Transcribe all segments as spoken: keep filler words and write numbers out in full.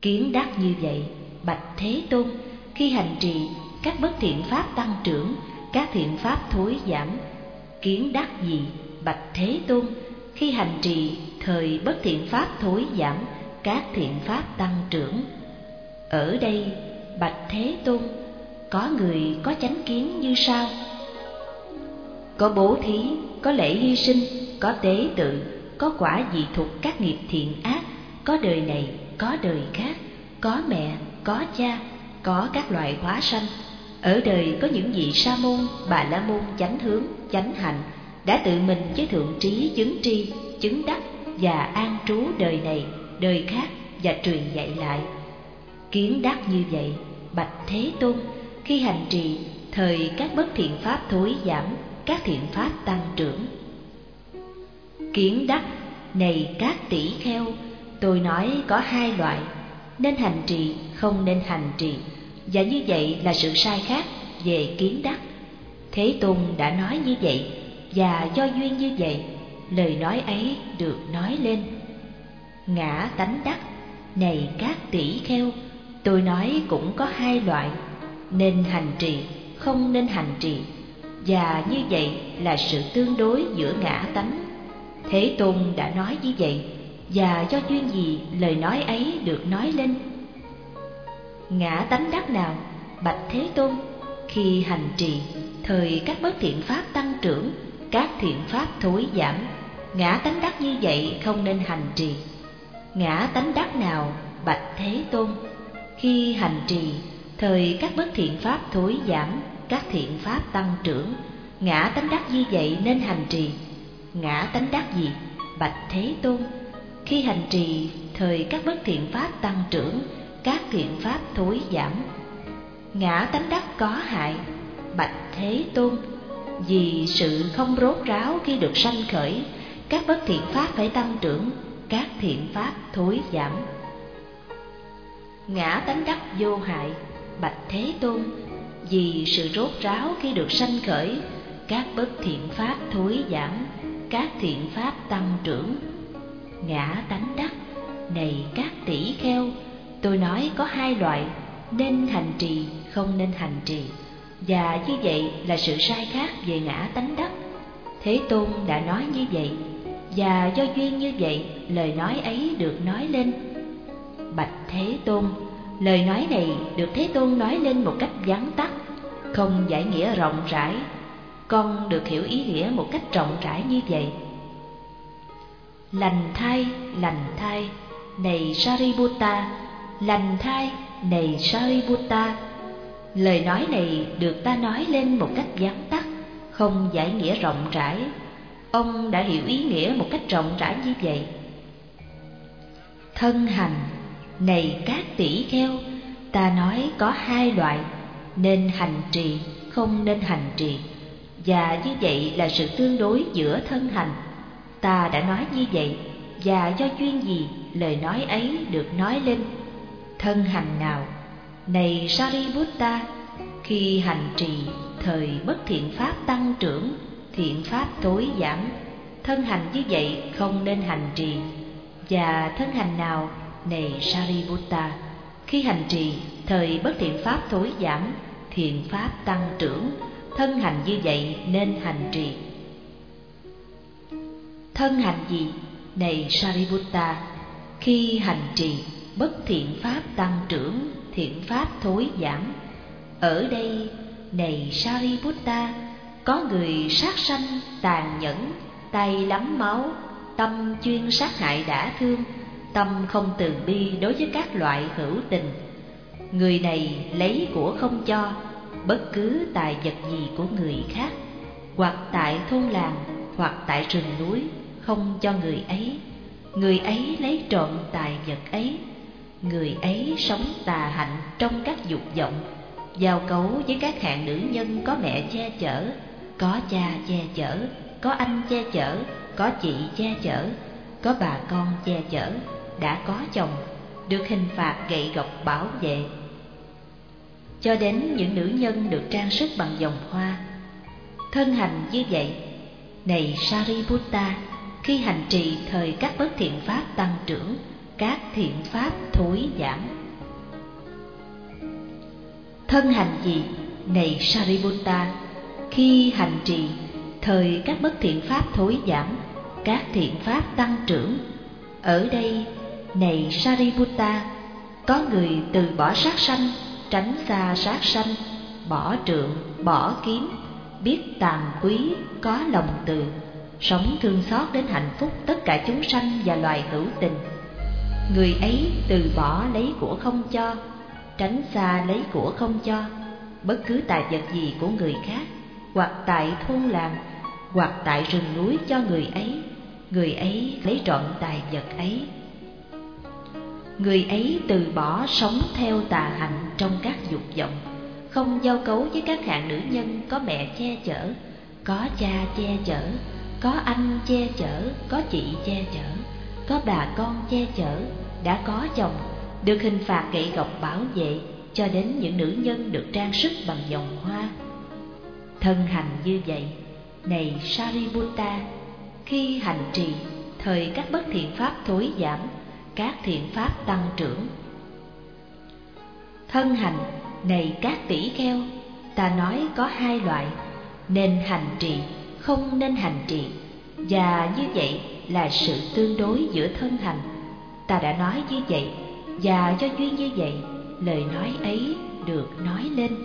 Kiến đắc như vậy, bạch Thế Tôn, khi hành trì các bất thiện pháp tăng trưởng, các thiện pháp thối giảm. Kiến đắc gì, bạch Thế Tôn, khi hành trì thời bất thiện pháp thối giảm, các thiện pháp tăng trưởng. Ở đây, bạch Thế Tôn, có người có chánh kiến như sau: có bố thí, có lễ hy sinh, có tế tự, có quả dị thục các nghiệp thiện ác, có đời này, có đời khác, có mẹ, có cha, có các loại hóa sanh. Ở đời có những vị sa môn, bà la môn chánh hướng, chánh hạnh đã tự mình với thượng trí chứng tri, chứng đắc và an trú đời này, đời khác và truyền dạy lại. Kiến đắc như vậy, bạch Thế Tôn, khi hành trì thời các bất thiện pháp thối giảm, các thiện pháp tăng trưởng. Kiến đắc này các tỷ kheo, tôi nói có hai loại, nên hành trì, không nên hành trì, và như vậy là sự sai khác về kiến đắc. Thế Tôn đã nói như vậy, và do duyên như vậy, lời nói ấy được nói lên. Ngã tánh đắc này các tỷ kheo, tôi nói cũng có hai loại, nên hành trì, không nên hành trì, và như vậy là sự tương đối giữa ngã tánh. Thế Tôn đã nói như vậy, và do duyên gì lời nói ấy được nói lên. Ngã tánh đắc nào, bạch Thế Tôn, khi hành trì thời các bất thiện pháp tăng trưởng, các thiện pháp thối giảm. Ngã tánh đắc như vậy không nên hành trì. Ngã tánh đắc nào, bạch Thế Tôn, khi hành trì thời các bất thiện pháp thối giảm, các thiện pháp tăng trưởng. Ngã tánh đắc như vậy nên hành trì. Ngã tánh đắc gì, bạch Thế Tôn, khi hành trì thời các bất thiện pháp tăng trưởng, các thiện pháp thối giảm. Ngã tánh đắc có hại, bạch Thế Tôn, vì sự không rốt ráo khi được sanh khởi, các bất thiện pháp phải tăng trưởng, các thiện pháp thối giảm. Ngã tánh đắc vô hại, bạch Thế Tôn, vì sự rốt ráo khi được sanh khởi, các bất thiện pháp thối giảm, các thiện pháp tăng trưởng. Ngã tánh đắc này các tỷ kheo, tôi nói có hai loại, nên hành trì, không nên hành trì, và như vậy là sự sai khác về ngã tánh đắc. Thế Tôn đã nói như vậy, và do duyên như vậy lời nói ấy được nói lên. Bạch Thế Tôn, lời nói này được Thế Tôn nói lên một cách vắn tắt, không giải nghĩa rộng rãi. Con được hiểu ý nghĩa một cách rộng rãi như vậy. Lành thai, lành thai, này Sariputta, lành thai, này Sariputta. Lời nói này được ta nói lên một cách vắn tắt, không giải nghĩa rộng rãi. Ông đã hiểu ý nghĩa một cách rộng rãi như vậy. Thân hành, này các tỷ kheo, ta nói có hai loại, nên hành trì, không nên hành trì, và như vậy là sự tương đối giữa thân hành. Ta đã nói như vậy, và do duyên gì lời nói ấy được nói lên. Thân hành nào, này Sariputta, khi hành trì thời bất thiện pháp tăng trưởng, thiện pháp thối giảm. Thân hành như vậy không nên hành trì. Và thân hành nào, này Sariputta, khi hành trì thời bất thiện pháp thối giảm, thiện pháp tăng trưởng. Thân hành như vậy nên hành trì. Thân hành gì, này Sariputta, khi hành trì bất thiện pháp tăng trưởng, thiện pháp thối giảm. Ở đây, này Sariputta, có người sát sanh, tàn nhẫn, tay lắm máu, tâm chuyên sát hại đả thương, tâm không từ bi đối với các loại hữu tình. Người này lấy của không cho, bất cứ tài vật gì của người khác, hoặc tại thôn làng, hoặc tại rừng núi, không cho người ấy. Người ấy lấy trộm tài vật ấy. Người ấy sống tà hạnh trong các dục vọng, giao cấu với các hạng nữ nhân có mẹ che chở, có cha che chở, có anh che chở, có chị che chở, có bà con che chở, đã có chồng, được hình phạt gậy gộc bảo vệ. Cho đến những nữ nhân được trang sức bằng vòng hoa. Thân hành như vậy, này Sariputta, khi hành trì thời các bất thiện pháp tăng trưởng, các thiện pháp thối giảm. Thân hành gì, này Sariputta, khi hành trì, thời các bất thiện pháp thối giảm, các thiện pháp tăng trưởng. Ở đây, này Sariputta, có người từ bỏ sát sanh, tránh xa sát sanh, bỏ trượng, bỏ kiếm, biết tàm quý, có lòng từ, sống thương xót đến hạnh phúc tất cả chúng sanh và loài hữu tình. Người ấy từ bỏ lấy của không cho, tránh xa lấy của không cho, bất cứ tài vật gì của người khác, hoặc tại thôn làng, hoặc tại rừng núi cho người ấy, người ấy lấy trọn tài vật ấy. Người ấy từ bỏ sống theo tà hạnh trong các dục vọng, không giao cấu với các hạng nữ nhân có mẹ che chở, có cha che chở, có anh che chở, có chị che chở, có bà con che chở, đã có chồng, được hình phạt gậy gộc bảo vệ, cho đến những nữ nhân được trang sức bằng vòng hoa. Thân hành như vậy, này Sariputta, khi hành trì, thời các bất thiện pháp thối giảm, các thiện pháp tăng trưởng. Thân hành, này các tỷ kheo, ta nói có hai loại, nên hành trì, không nên hành trì, và như vậy là sự tương đối giữa thân hành. Ta đã nói như vậy, và do duyên như vậy, lời nói ấy được nói lên.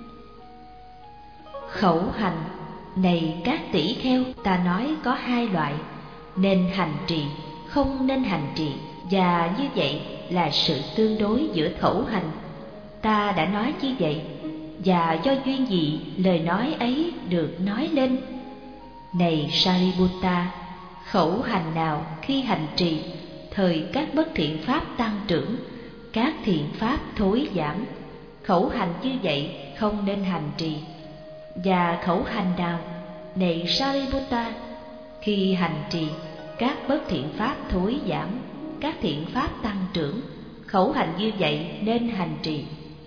Khẩu hành, này các tỷ kheo, ta nói có hai loại, nên hành trì, không nên hành trì, và như vậy là sự tương đối giữa khẩu hành. Ta đã nói như vậy, và do duyên gì lời nói ấy được nói lên. Này Sariputta, khẩu hành nào khi hành trì, thời các bất thiện pháp tăng trưởng, các thiện pháp thối giảm, khẩu hành như vậy không nên hành trì. Và khẩu hành nào, này Sariputta, khi hành trì, các bất thiện pháp thối giảm, các thiện pháp tăng trưởng, khẩu hành như vậy nên hành trì.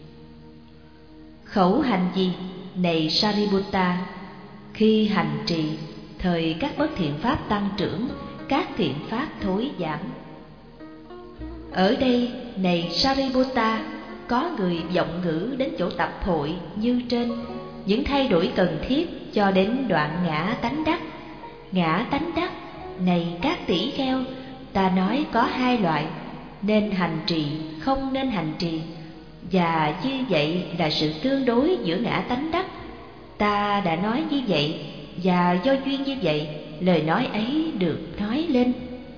Khẩu hành gì, này Sariputta, khi hành trì, thời các bất thiện pháp tăng trưởng, các thiện pháp thối giảm. Ở đây, này Sariputta, có người vọng ngữ đến chỗ tập hội như trên, những thay đổi cần thiết cho đến đoạn ngã tánh đắc. Ngã tánh đắc, này các tỷ kheo, ta nói có hai loại, nên hành trì, không nên hành trì, và như vậy là sự tương đối giữa ngã tánh đắc. Ta đã nói như vậy, và do duyên như vậy, lời nói ấy được nói lên.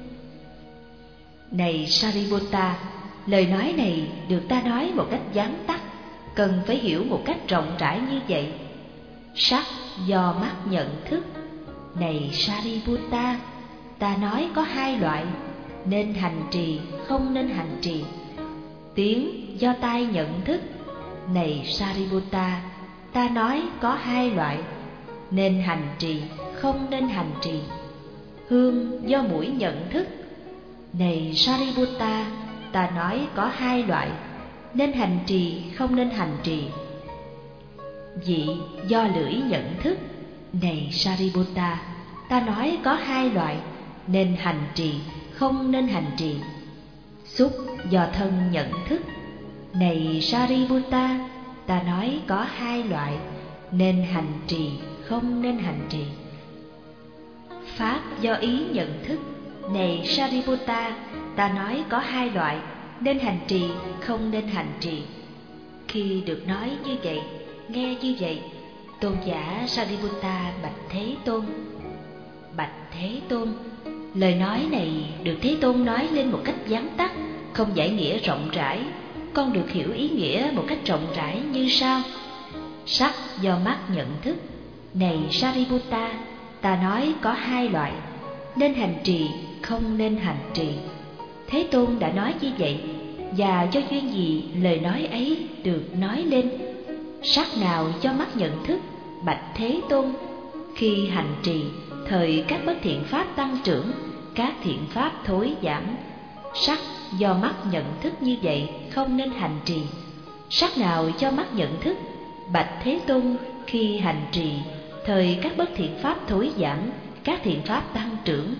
Này Sariputta, lời nói này được ta nói một cách vắn tắt, cần phải hiểu một cách rộng rãi như vậy. Sắc do mắt nhận thức, này Sariputta, ta nói có hai loại, nên hành trì, không nên hành trì. Tiếng do tai nhận thức, này Sariputta, ta nói có hai loại, nên hành trì, không nên hành trì. Hương do mũi nhận thức, này Sariputta, ta nói có hai loại, nên hành trì, không nên hành trì. Vị do lưỡi nhận thức, này Sariputta, ta nói có hai loại, nên hành trì, không nên hành trì. Xúc do thân nhận thức, này Sariputta, ta nói có hai loại, nên hành trì, không nên hành trì. Pháp do ý nhận thức, này Sariputta, ta nói có hai loại, nên hành trì, không nên hành trì. Khi được nói như vậy, nghe như vậy, tôn giả Sariputta bạch Thế Tôn. Bạch Thế Tôn, lời nói này được Thế Tôn nói lên một cách vắn tắt, không giải nghĩa rộng rãi. Con được hiểu ý nghĩa một cách rộng rãi như sau. Sắc do mắt nhận thức, này Sariputta, ta nói có hai loại, nên hành trì, không nên hành trì. Thế Tôn đã nói như vậy, và do duyên gì lời nói ấy được nói lên. Sắc nào do mắt nhận thức, bạch Thế Tôn, khi hành trì, thời các bất thiện pháp tăng trưởng, các thiện pháp thối giảm. Sắc do mắt nhận thức như vậy, không nên hành trì. Sắc nào do mắt nhận thức, bạch Thế Tôn, khi hành trì, thời các bất thiện pháp thối giảm, các thiện pháp tăng trưởng.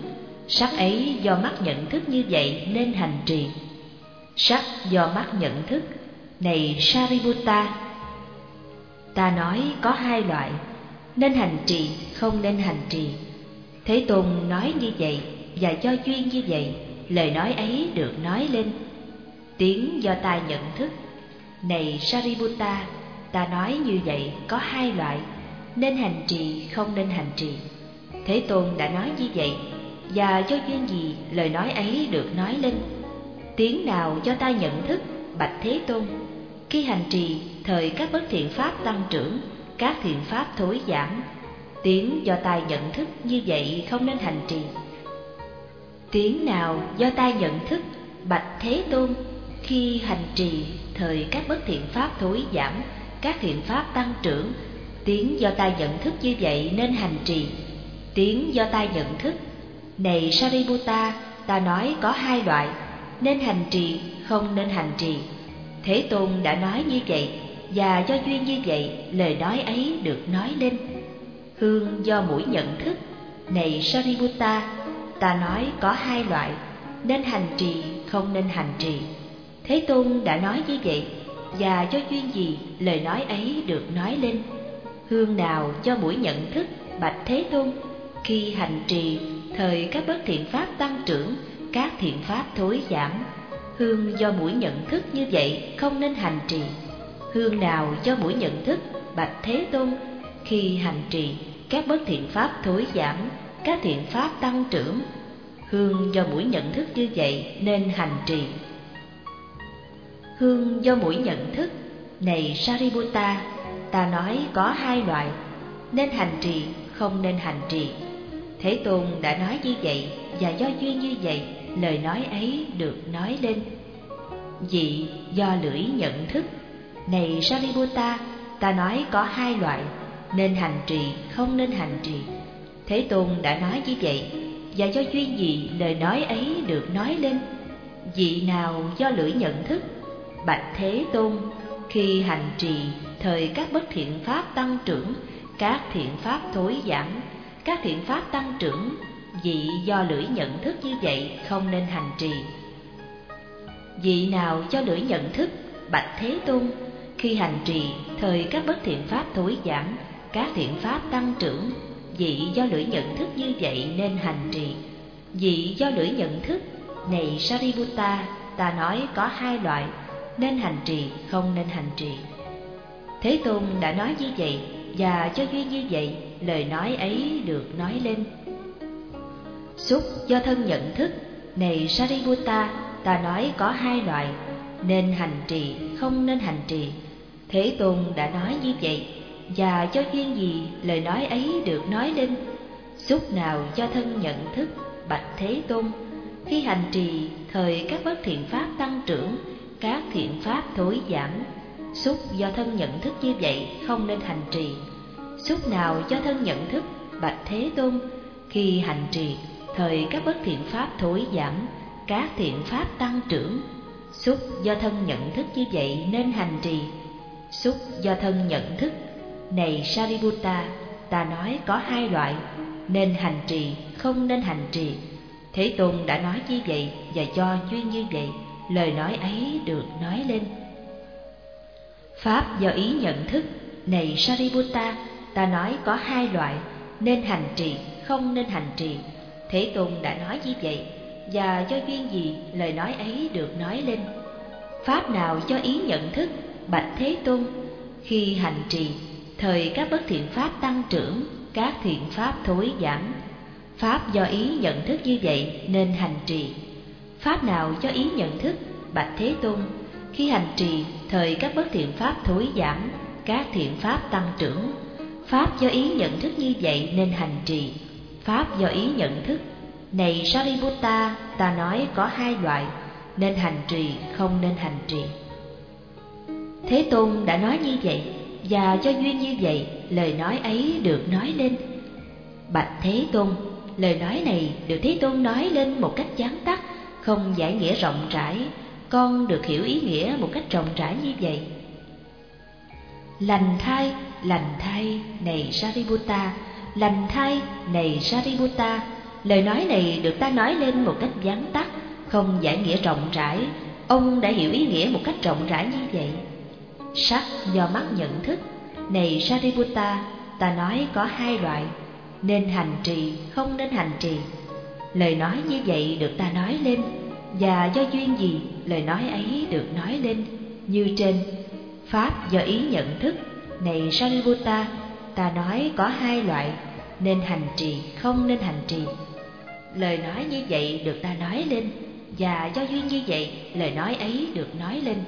Sắc ấy do mắt nhận thức như vậy nên hành trì. Sắc do mắt nhận thức, này Sariputta, ta nói có hai loại, nên hành trì không nên hành trì. Thế Tôn nói như vậy, và do duyên như vậy, lời nói ấy được nói lên. Tiếng do tai nhận thức, này Sariputta, ta nói như vậy có hai loại, nên hành trì không nên hành trì. Thế Tôn đã nói như vậy, và do duyên gì lời nói ấy được nói lên. Tiếng nào do tai nhận thức, bạch Thế Tôn, khi hành trì thời các bất thiện pháp tăng trưởng, các thiện pháp thối giảm. Tiếng do tai nhận thức như vậy không nên hành trì. Tiếng nào do tai nhận thức, bạch Thế Tôn, khi hành trì thời các bất thiện pháp thối giảm, các thiện pháp tăng trưởng. Tiếng do tai nhận thức như vậy nên hành trì. Tiếng do tai nhận thức, này Sariputta, ta nói có hai loại, nên hành trì không nên hành trì. Thế Tôn đã nói như vậy, và do duyên như vậy, lời nói ấy được nói lên. Hương do mũi nhận thức, này Sariputta, ta nói có hai loại, nên hành trì không nên hành trì. Thế Tôn đã nói như vậy, và do duyên gì lời nói ấy được nói lên. Hương nào do mũi nhận thức, bạch Thế Tôn, khi hành trì thời các bất thiện pháp tăng trưởng, các thiện pháp thối giảm. Hương do mũi nhận thức như vậy không nên hành trì. Hương nào do mũi nhận thức, bạch Thế Tôn, khi hành trì các bất thiện pháp thối giảm, các thiện pháp tăng trưởng. Hương do mũi nhận thức như vậy nên hành trì. Hương do mũi nhận thức, này Sariputta, ta nói có hai loại, nên hành trì không nên hành trì. Thế Tôn đã nói như vậy, và do duyên như vậy, lời nói ấy được nói lên. Vị do lưỡi nhận thức, này Sariputta, ta nói có hai loại, nên hành trì không nên hành trì. Thế Tôn đã nói như vậy, và do duyên gì lời nói ấy được nói lên. Vị nào do lưỡi nhận thức, bạch Thế Tôn, khi hành trì thời các bất thiện pháp tăng trưởng, các thiện pháp thối giảm, các thiện pháp tăng trưởng. Vị do lưỡi nhận thức như vậy không nên hành trì. Vị nào do lưỡi nhận thức, bạch Thế Tôn, khi hành trì thời các bất thiện pháp thối giảm, các thiện pháp tăng trưởng. Vị do lưỡi nhận thức như vậy nên hành trì. Vị do lưỡi nhận thức, này Sariputta, ta nói có hai loại, nên hành trì không nên hành trì. Thế Tôn đã nói như vậy, và cho duyên như vậy, lời nói ấy được nói lên. Xúc do thân nhận thức, này Sariputta, ta nói có hai loại, nên hành trì không nên hành trì. Thế Tôn đã nói như vậy, và cho duyên gì lời nói ấy được nói lên. Xúc nào do thân nhận thức, bạch Thế Tôn, khi hành trì thời các bất thiện pháp tăng trưởng, các thiện pháp thối giảm. Xúc do thân nhận thức như vậy không nên hành trì. Xúc nào do thân nhận thức, bạch Thế Tôn, khi hành trì thời các bất thiện pháp thối giảm, các thiện pháp tăng trưởng. Xúc do thân nhận thức như vậy nên hành trì. Xúc do thân nhận thức, này Sariputta, ta nói có hai loại, nên hành trì không nên hành trì. Thế Tôn đã nói như vậy, và do duyên như vậy, lời nói ấy được nói lên. Pháp do ý nhận thức, này Sariputta, ta nói có hai loại, nên hành trì không nên hành trì. Thế Tôn đã nói như vậy, và do duyên gì lời nói ấy được nói lên. Pháp nào do ý nhận thức, bạch Thế Tôn, khi hành trì thời các bất thiện pháp tăng trưởng, các thiện pháp thối giảm. Pháp do ý nhận thức như vậy nên hành trì. Pháp nào do ý nhận thức, bạch Thế Tôn, khi hành trì thời các bất thiện pháp thối giảm, các thiện pháp tăng trưởng. Pháp do ý nhận thức như vậy nên hành trì. Pháp do ý nhận thức, này Sariputta, ta nói có hai loại, nên hành trì không nên hành trì. Thế Tôn đã nói như vậy, và do duyên như vậy, lời nói ấy được nói lên. Bạch Thế Tôn, lời nói này được Thế Tôn nói lên một cách gián tắt, không giải nghĩa rộng rãi. Con được hiểu ý nghĩa một cách rộng rãi như vậy. Lành thay, lành thay, này Sariputta, lành thay, này Sariputta, Lời nói này được ta nói lên một cách vắn tắt, không giải nghĩa rộng rãi. Ông đã hiểu ý nghĩa một cách rộng rãi như vậy. Sắc do mắt nhận thức. Này Sariputta, ta nói có hai loại, nên hành trì, không nên hành trì. Lời nói như vậy được ta nói lên, và do duyên gì lời nói ấy được nói lên, như trên. Pháp do ý nhận thức. Này Sariputta, ta nói có hai loại, nên hành trì, không nên hành trì. Lời nói như vậy được ta nói lên, và do duyên như vậy lời nói ấy được nói lên.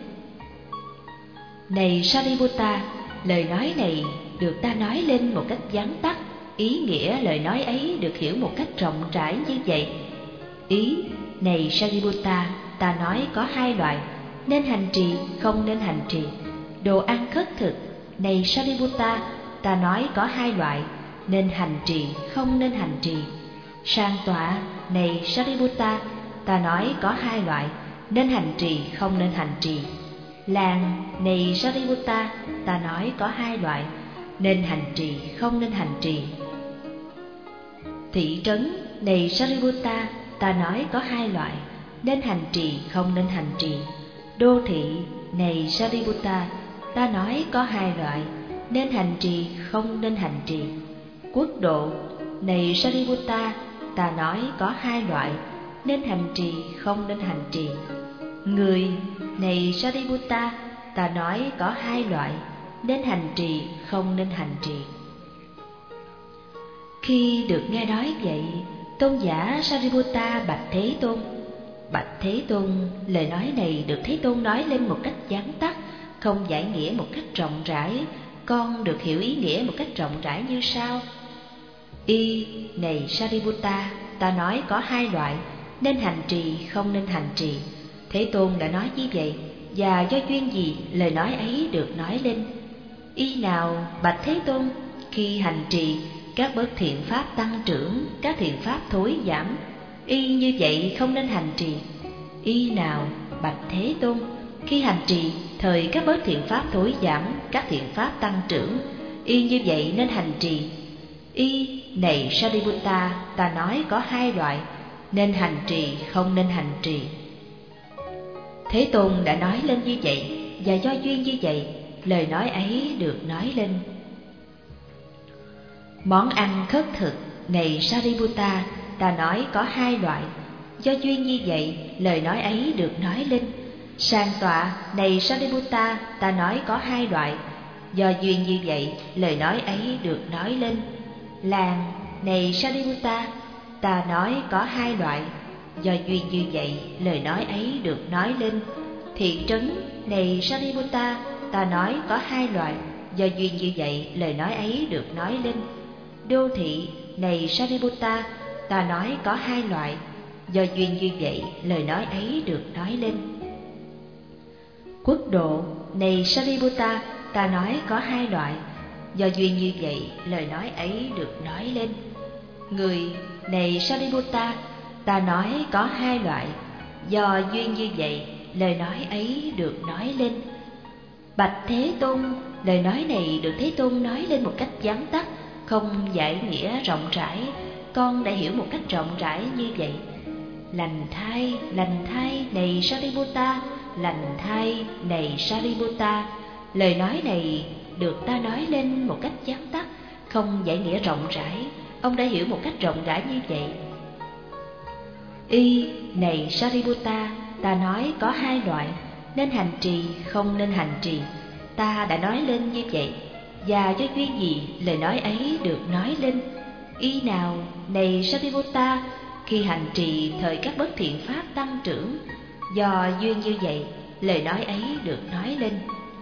Này Sariputta, lời nói này được ta nói lên một cách vắn tắt, ý nghĩa lời nói ấy được hiểu một cách rộng rãi như vậy. Ý: này Sariputta, ta nói có hai loại, nên hành trì, không nên hành trì. Đồ ăn khất thực. Này Sariputta, ta nói có hai loại, nên hành trì, không nên hành trì. Sang tọa. Này Sariputta, ta nói có hai loại, nên hành trì, không nên hành trì. Làng. Này Sariputta, ta nói có hai loại, nên hành trì, không nên hành trì. Thị trấn. Này Sariputta, ta nói có hai loại, nên hành trì, không nên hành trì. Đô thị. Này Sariputta, ta nói có hai loại, nên hành trì, không nên hành trì. Quốc độ. Này Sariputta, ta nói có hai loại, nên hành trì, không nên hành trì. Người. Này Sariputta, ta nói có hai loại, nên hành trì, không nên hành trì. Khi được nghe nói vậy, tôn giả Sariputta bạch Thế Tôn: Bạch Thế Tôn, lời nói này được Thế Tôn nói lên một cách vắn tắt, không giải nghĩa một cách rộng rãi. Con được hiểu ý nghĩa một cách rộng rãi như sau. Y. Này Sariputta, ta nói có hai loại, nên hành trì, không nên hành trì. Thế Tôn đã nói như vậy, và do duyên gì lời nói ấy được nói lên. Y nào, bạch Thế Tôn, khi hành trì, các bất thiện pháp tăng trưởng, các thiện pháp thối giảm. Y như vậy không nên hành trì. Y nào, bạch Thế Tôn, khi hành trì, thời các bất thiện pháp thối giảm, các thiện pháp tăng trưởng. Y như vậy nên hành trì. Y. Này Sariputta, ta nói có hai loại, nên hành trì, không nên hành trì. Thế Tôn đã nói lên như vậy, và do duyên như vậy lời nói ấy được nói lên. Món ăn khất thực. Này Sariputta, ta nói có hai loại, do duyên như vậy lời nói ấy được nói lên. Sang tọa. Này Sariputta, ta nói có hai loại, do duyên như vậy lời nói ấy được nói lên. Làng. Này Sariputta, ta nói có hai loại, do duyên như vậy lời nói ấy được nói lên. Thị trấn. Này Sariputta, ta nói có hai loại, do duyên như vậy lời nói ấy được nói lên. Đô thị. Này Sariputta, ta nói có hai loại, do duyên như vậy lời nói ấy được nói lên. Quốc độ. Này Sariputta, ta nói có hai loại, do duyên như vậy lời nói ấy được nói lên. Người. Này Sariputta, ta nói có hai loại, do duyên như vậy lời nói ấy được nói lên. Bạch Thế Tôn, lời nói này được Thế Tôn nói lên một cách vắn tắt, không giải nghĩa rộng rãi. Con đã hiểu một cách rộng rãi như vậy. Lành thay, lành thay, này Sariputta, lành thay, này Sariputta. Lời nói này được ta nói lên một cách vắn tắt, không giải nghĩa rộng rãi. Ông đã hiểu một cách rộng rãi như vậy. Y. Này Sariputta, ta nói có hai loại, nên hành trì, không nên hành trì. Ta đã nói lên như vậy, và do duyên gì lời nói ấy được nói lên. Y nào, này Sariputta, khi hành trì thời các bất thiện pháp tăng trưởng, do duyên như vậy lời nói ấy được nói lên.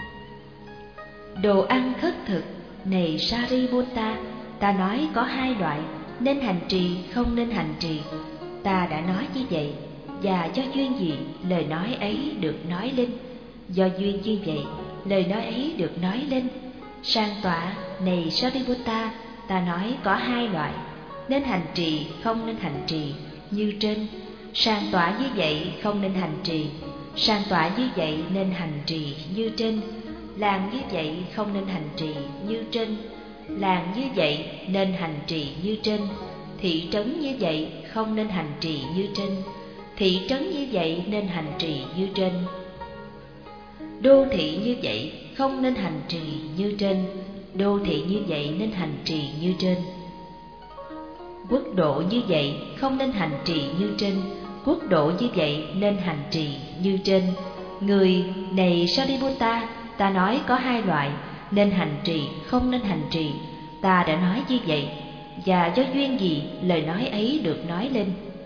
Đồ ăn khất thực. Này Sariputta, ta nói có hai loại, nên hành trì, không nên hành trì. Ta đã nói như vậy, và do duyên gì lời nói ấy được nói lên. Do duyên như vậy lời nói ấy được nói lên. Sang tọa. Này Sariputta, ta nói có hai loại, nên hành trì, không nên hành trì, như trên. Sang tọa như vậy không nên hành trì, sang tọa như vậy nên hành trì, như trên. Làng như vậy không nên hành trì, như trên. Làng như vậy nên hành trì, như trên. Thị trấn như vậy không nên hành trì như trên, thị trấn như vậy nên hành trì như trên. Đô thị như vậy không nên hành trì như trên, đô thị như vậy nên hành trì như trên. Quốc độ như vậy không nên hành trì như trên, quốc độ như vậy nên hành trì như trên. Người này Sariputta, ta nói có hai loại, nên hành trì, không nên hành trì. Ta đã nói như vậy, và do duyên gì lời nói ấy được nói lên?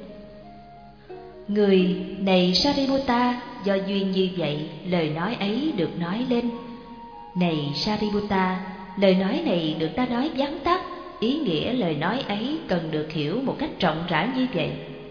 Người này Sariputta, do duyên như vậy lời nói ấy được nói lên. Này Sariputta, lời nói này được ta nói vắn tắt, ý nghĩa lời nói ấy cần được hiểu một cách rộng rãi như vậy.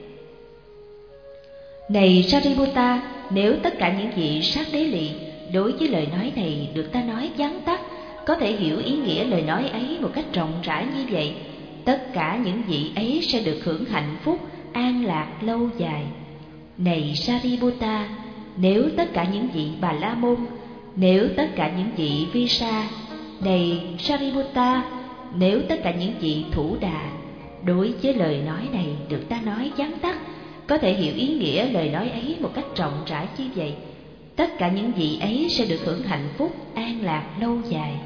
Này Sariputta, nếu tất cả những vị sát đế lì đối với lời nói này được ta nói vắn tắt, có thể hiểu ý nghĩa lời nói ấy một cách rộng rãi như vậy, tất cả những vị ấy sẽ được hưởng hạnh phúc, an lạc lâu dài. Này Sariputta, nếu tất cả những vị Bà La Môn, nếu tất cả những vị Vi Sa, này Sariputta, nếu tất cả những vị Thủ Đà đối với lời nói này được ta nói vắn tắt, có thể hiểu ý nghĩa lời nói ấy một cách rộng rãi như vậy, tất cả những vị ấy sẽ được hưởng hạnh phúc, an lạc lâu dài.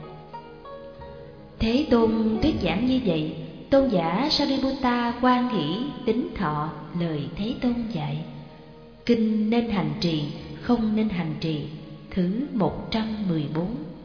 Thế Tôn thuyết giảng như vậy, tôn giả Sariputta hoan hỷ tín thọ lời Thế Tôn dạy. Kinh nên hành trì, không nên hành trì, thứ một trăm mười bốn.